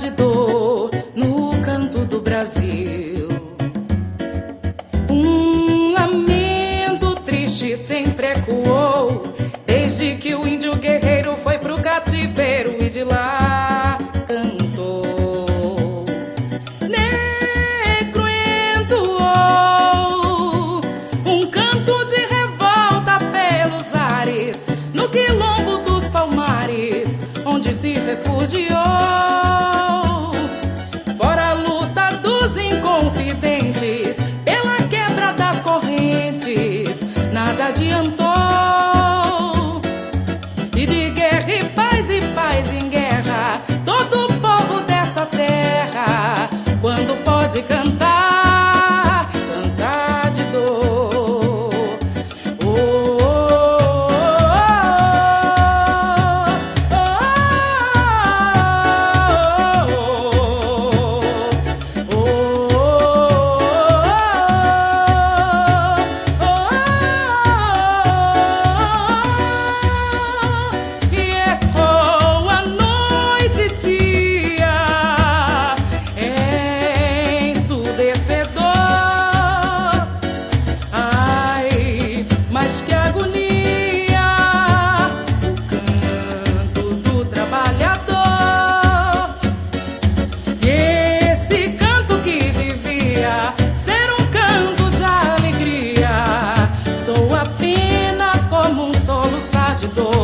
de dor no canto do Brasil. Um lamento triste sempre ecoou, desde que o índio guerreiro foi pro cativeiro e de lá cantou. Negro entoou um canto de revolta pelos ares, no quilombo dos Palmares, onde se refugiou. Fora a luta dos inconfidentes, pela quebra das correntes, nada adiantou. E de guerra e paz em guerra, todo o povo dessa terra, quando pode cantar, cantar de dor. Oh, oh, oh, oh, oh, oh. E ecoou a noite e dia, ensurdecedor. Ai, mas que agonia, o canto do trabalhador. E esse canto que devia ser um canto de alegria, sou apenas como um soluçar de dor.